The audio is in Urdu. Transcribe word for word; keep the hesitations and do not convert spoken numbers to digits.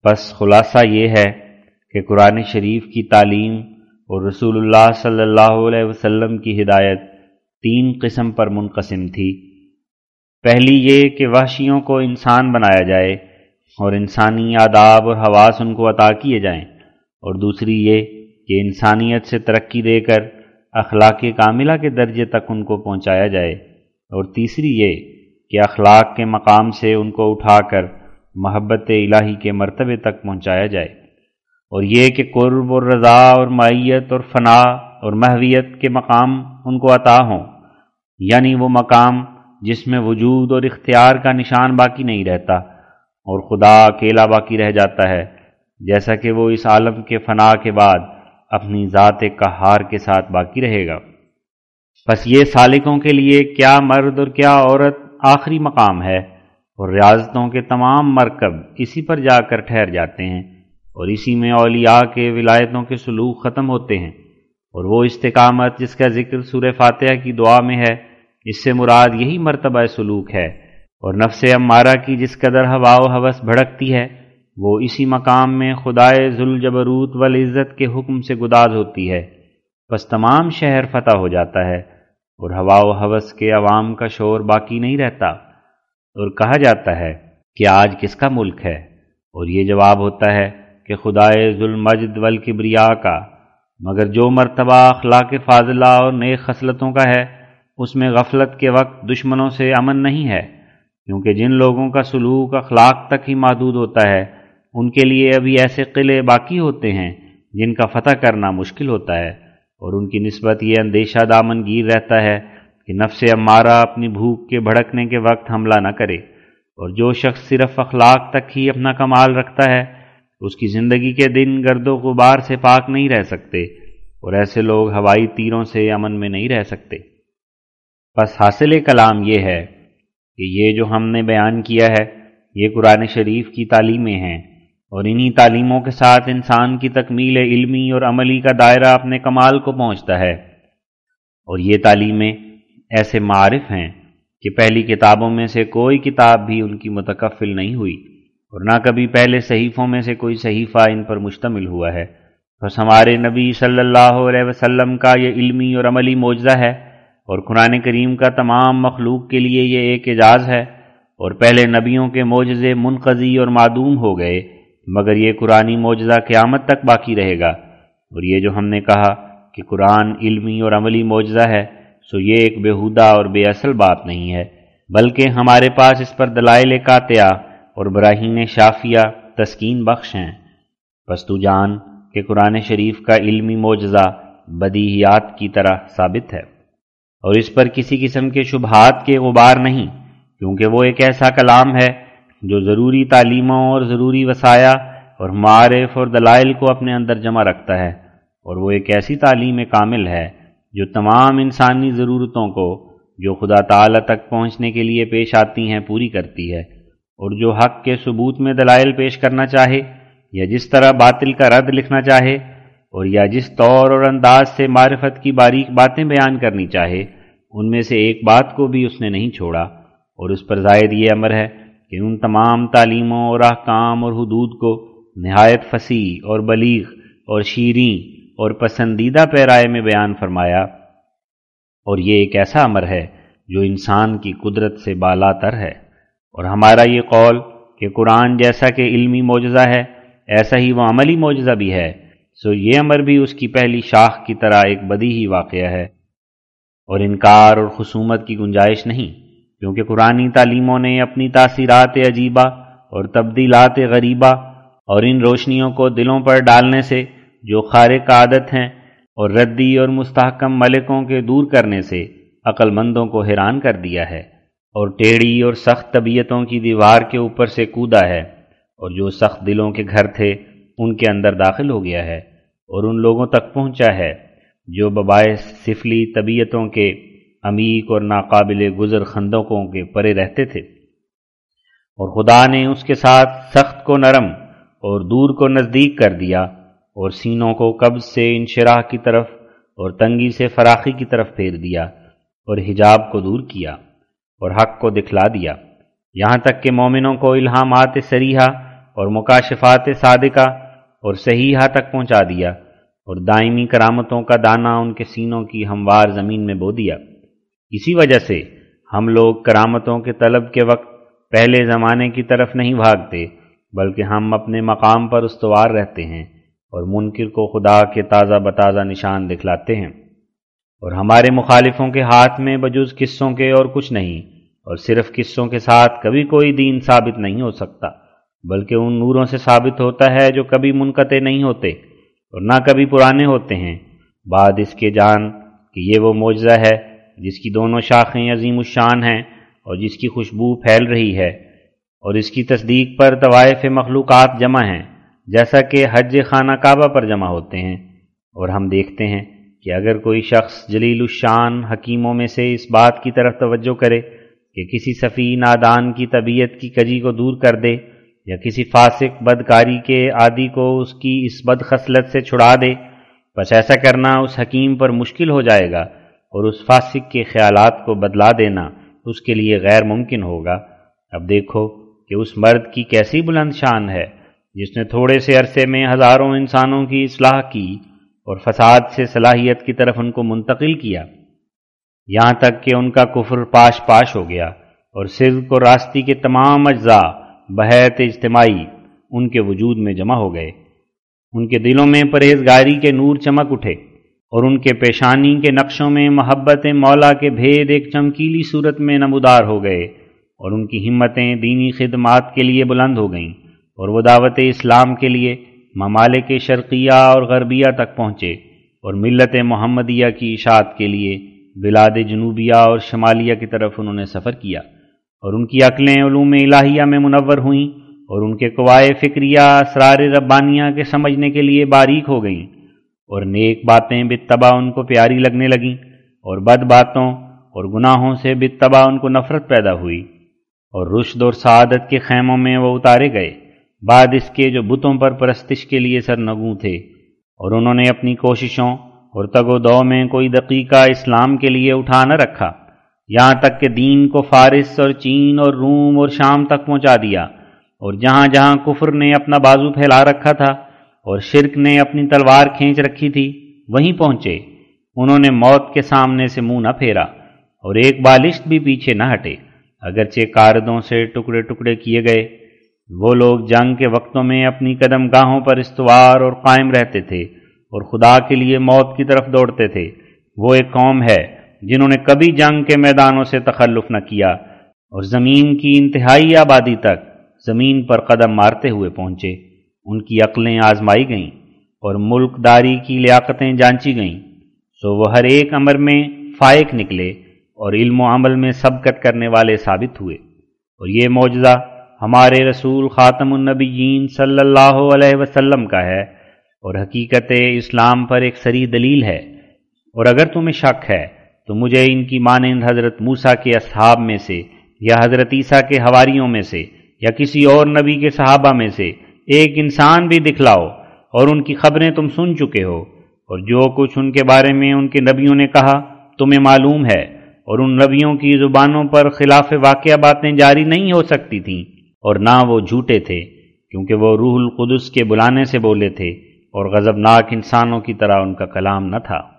بس خلاصہ یہ ہے کہ قرآن شریف کی تعلیم اور رسول اللہ صلی اللہ علیہ وسلم کی ہدایت تین قسم پر منقسم تھی۔ پہلی یہ کہ وحشیوں کو انسان بنایا جائے اور انسانی آداب اور حواس ان کو عطا کیے جائیں، اور دوسری یہ کہ انسانیت سے ترقی دے کر اخلاق کاملہ کے درجے تک ان کو پہنچایا جائے، اور تیسری یہ کہ اخلاق کے مقام سے ان کو اٹھا کر محبت الہی کے مرتبے تک پہنچایا جائے، اور یہ کہ قرب اور رضا اور معیت اور فنا اور محویت کے مقام ان کو عطا ہوں، یعنی وہ مقام جس میں وجود اور اختیار کا نشان باقی نہیں رہتا اور خدا اکیلا باقی رہ جاتا ہے، جیسا کہ وہ اس عالم کے فنا کے بعد اپنی ذات قہار کے ساتھ باقی رہے گا۔ پس یہ سالکوں کے لیے کیا مرد اور کیا عورت آخری مقام ہے، اور ریاضتوں کے تمام مرکب اسی پر جا کر ٹھہر جاتے ہیں، اور اسی میں اولیاء کے ولایتوں کے سلوک ختم ہوتے ہیں، اور وہ استقامت جس کا ذکر سورہ فاتحہ کی دعا میں ہے، اس سے مراد یہی مرتبہ سلوک ہے، اور نفس امارہ کی جس قدر ہوا و ہوس بھڑکتی ہے وہ اسی مقام میں خدائے ذوالجبروت والعزت کے حکم سے گداز ہوتی ہے، بس تمام شہر فتح ہو جاتا ہے اور ہوا و ہوس کے عوام کا شور باقی نہیں رہتا، اور کہا جاتا ہے کہ آج کس کا ملک ہے، اور یہ جواب ہوتا ہے کہ خدائے ذوالمجد والکبریا کا، مگر جو مرتبہ اخلاق فاضلہ اور نیک خصلتوں کا ہے اس میں غفلت کے وقت دشمنوں سے امن نہیں ہے، کیونکہ جن لوگوں کا سلوک اخلاق تک ہی محدود ہوتا ہے ان کے لیے ابھی ایسے قلعے باقی ہوتے ہیں جن کا فتح کرنا مشکل ہوتا ہے، اور ان کی نسبت یہ اندیشہ دامن گیر رہتا ہے کہ نفس امارہ اپنی بھوک کے بھڑکنے کے وقت حملہ نہ کرے، اور جو شخص صرف اخلاق تک ہی اپنا کمال رکھتا ہے اس کی زندگی کے دن گرد و غبار سے پاک نہیں رہ سکتے، اور ایسے لوگ ہوائی تیروں سے امن میں نہیں رہ سکتے۔ بس حاصل کلام یہ ہے کہ یہ جو ہم نے بیان کیا ہے یہ قرآن شریف کی تعلیمیں ہیں، اور انہی تعلیموں کے ساتھ انسان کی تکمیل علمی اور عملی کا دائرہ اپنے کمال کو پہنچتا ہے، اور یہ تعلیمیں ایسے معارف ہیں کہ پہلی کتابوں میں سے کوئی کتاب بھی ان کی متکفل نہیں ہوئی، اور نہ کبھی پہلے صحیفوں میں سے کوئی صحیفہ ان پر مشتمل ہوا ہے۔ بس ہمارے نبی صلی اللہ علیہ وسلم کا یہ علمی اور عملی معجزہ ہے، اور قرآن کریم کا تمام مخلوق کے لیے یہ ایک اعجاز ہے، اور پہلے نبیوں کے معجزے منقضی اور معدوم ہو گئے، مگر یہ قرآنی معجزہ قیامت تک باقی رہے گا۔ اور یہ جو ہم نے کہا کہ قرآن علمی اور عملی معجزہ ہے، سو یہ ایک بیہودہ اور بے اصل بات نہیں ہے، بلکہ ہمارے پاس اس پر دلائل قاطعہ اور براہین شافیہ تسکین بخش ہیں۔ بس تو جان کہ قرآن شریف کا علمی معجزہ بدیہیات کی طرح ثابت ہے، اور اس پر کسی قسم کے شبہات کے غبار نہیں، کیونکہ وہ ایک ایسا کلام ہے جو ضروری تعلیموں اور ضروری وصایا اور معارف اور دلائل کو اپنے اندر جمع رکھتا ہے، اور وہ ایک ایسی تعلیم کامل ہے جو تمام انسانی ضرورتوں کو جو خدا تعالی تک پہنچنے کے لیے پیش آتی ہیں پوری کرتی ہے، اور جو حق کے ثبوت میں دلائل پیش کرنا چاہے یا جس طرح باطل کا رد لکھنا چاہے، اور یا جس طور اور انداز سے معرفت کی باریک باتیں بیان کرنی چاہے، ان میں سے ایک بات کو بھی اس نے نہیں چھوڑا، اور اس پر زائد یہ امر ہے کہ ان تمام تعلیموں اور احکام اور حدود کو نہایت فصیح اور بلیغ اور شیریں اور پسندیدہ پیرائے میں بیان فرمایا، اور یہ ایک ایسا امر ہے جو انسان کی قدرت سے بالا تر ہے۔ اور ہمارا یہ قول کہ قرآن جیسا کہ علمی معجزہ ہے ایسا ہی وہ عملی معجزہ بھی ہے، سو یہ امر بھی اس کی پہلی شاخ کی طرح ایک بدیہی واقعہ ہے، اور انکار اور خصومت کی گنجائش نہیں، کیونکہ قرآنی تعلیموں نے اپنی تاثیرات عجیبہ اور تبدیلات غریبہ اور ان روشنیوں کو دلوں پر ڈالنے سے جو خارق عادت ہیں اور ردی اور مستحکم ملکوں کے دور کرنے سے عقل مندوں کو حیران کر دیا ہے، اور ٹیڑھی اور سخت طبیعتوں کی دیوار کے اوپر سے کودا ہے، اور جو سخت دلوں کے گھر تھے ان کے اندر داخل ہو گیا ہے، اور ان لوگوں تک پہنچا ہے جو بباعث سفلی طبیعتوں کے عمیق اور ناقابل گزر خندقوں کے پرے رہتے تھے، اور خدا نے اس کے ساتھ سخت کو نرم اور دور کو نزدیک کر دیا، اور سینوں کو قبض سے انشراح کی طرف اور تنگی سے فراخی کی طرف پھیر دیا، اور حجاب کو دور کیا اور حق کو دکھلا دیا، یہاں تک کہ مومنوں کو الہامات صریحہ اور مکاشفات صادقہ اور صحیحہ تک پہنچا دیا، اور دائمی کرامتوں کا دانہ ان کے سینوں کی ہموار زمین میں بو دیا۔ اسی وجہ سے ہم لوگ کرامتوں کے طلب کے وقت پہلے زمانے کی طرف نہیں بھاگتے، بلکہ ہم اپنے مقام پر استوار رہتے ہیں اور منکر کو خدا کے تازہ بتازہ نشان دکھلاتے ہیں، اور ہمارے مخالفوں کے ہاتھ میں بجز قصوں کے اور کچھ نہیں، اور صرف قصوں کے ساتھ کبھی کوئی دین ثابت نہیں ہو سکتا، بلکہ ان نوروں سے ثابت ہوتا ہے جو کبھی منقطع نہیں ہوتے اور نہ کبھی پرانے ہوتے ہیں۔ بعد اس کے جان کہ یہ وہ معجزہ ہے جس کی دونوں شاخیں عظیم الشان ہیں اور جس کی خوشبو پھیل رہی ہے، اور اس کی تصدیق پر طوائف مخلوقات جمع ہیں، جیسا کہ حج خانہ کعبہ پر جمع ہوتے ہیں۔ اور ہم دیکھتے ہیں کہ اگر کوئی شخص جلیل الشان حکیموں میں سے اس بات کی طرف توجہ کرے کہ کسی سفی نادان کی طبیعت کی کجی کو دور کر دے، یا کسی فاسق بدکاری کے عادی کو اس کی اس بد خصلت سے چھڑا دے، بس ایسا کرنا اس حکیم پر مشکل ہو جائے گا، اور اس فاسق کے خیالات کو بدلا دینا اس کے لیے غیر ممکن ہوگا۔ اب دیکھو کہ اس مرد کی کیسی بلند شان ہے جس نے تھوڑے سے عرصے میں ہزاروں انسانوں کی اصلاح کی اور فساد سے صلاحیت کی طرف ان کو منتقل کیا، یہاں تک کہ ان کا کفر پاش پاش ہو گیا، اور صدق اور راستی کے تمام اجزاء بحیث اجتماعی ان کے وجود میں جمع ہو گئے۔ ان کے دلوں میں پرہیزگاری کے نور چمک اٹھے، اور ان کے پیشانی کے نقشوں میں محبت مولا کے بھید ایک چمکیلی صورت میں نمودار ہو گئے، اور ان کی ہمتیں دینی خدمات کے لیے بلند ہو گئیں، اور وہ دعوت اسلام کے لیے ممالک شرقیہ اور غربیہ تک پہنچے، اور ملت محمدیہ کی اشاعت کے لیے بلاد جنوبیہ اور شمالیہ کی طرف انہوں نے سفر کیا، اور ان کی عقلیں علوم الہیہ میں منور ہوئیں، اور ان کے قوائے فکریہ اسرار ربانیہ کے سمجھنے کے لیے باریک ہو گئیں، اور نیک باتیں بالطبع ان کو پیاری لگنے لگیں، اور بد باتوں اور گناہوں سے بالطبع ان کو نفرت پیدا ہوئی، اور رشد اور سعادت کے خیموں میں وہ اتارے گئے، بعد اس کے جو بتوں پر پرستش کے لیے سرنگوں تھے، اور انہوں نے اپنی کوششوں اور تگ و دو میں کوئی دقیقہ اسلام کے لیے اٹھا نہ رکھا، یہاں تک کہ دین کو فارس اور چین اور روم اور شام تک پہنچا دیا، اور جہاں جہاں کفر نے اپنا بازو پھیلا رکھا تھا اور شرک نے اپنی تلوار کھینچ رکھی تھی وہیں پہنچے۔ انہوں نے موت کے سامنے سے منہ نہ پھیرا، اور ایک بالشت بھی پیچھے نہ ہٹے، اگرچہ کاردوں سے ٹکڑے ٹکڑے کیے گئے۔ وہ لوگ جنگ کے وقتوں میں اپنی قدم گاہوں پر استوار اور قائم رہتے تھے، اور خدا کے لیے موت کی طرف دوڑتے تھے۔ وہ ایک قوم ہے جنہوں نے کبھی جنگ کے میدانوں سے تخلف نہ کیا، اور زمین کی انتہائی آبادی تک زمین پر قدم مارتے ہوئے پہنچے۔ ان کی عقلیں آزمائی گئیں اور ملک داری کی لیاقتیں جانچی گئیں، سو وہ ہر ایک امر میں فائق نکلے اور علم و عمل میں سبقت کرنے والے ثابت ہوئے۔ اور یہ معجزہ ہمارے رسول خاتم النبیین صلی اللہ علیہ وسلم کا ہے، اور حقیقت اسلام پر ایک صریح دلیل ہے۔ اور اگر تمہیں شک ہے تو مجھے ان کی مانند حضرت موسیٰ کے اصحاب میں سے، یا حضرت عیسیٰ کے حواریوں میں سے، یا کسی اور نبی کے صحابہ میں سے ایک انسان بھی دکھلاؤ، اور ان کی خبریں تم سن چکے ہو، اور جو کچھ ان کے بارے میں ان کے نبیوں نے کہا تمہیں معلوم ہے، اور ان نبیوں کی زبانوں پر خلاف واقعہ باتیں جاری نہیں ہو سکتی تھیں، اور نہ وہ جھوٹے تھے، کیونکہ وہ روح القدس کے بلانے سے بولے تھے، اور غضبناک انسانوں کی طرح ان کا کلام نہ تھا۔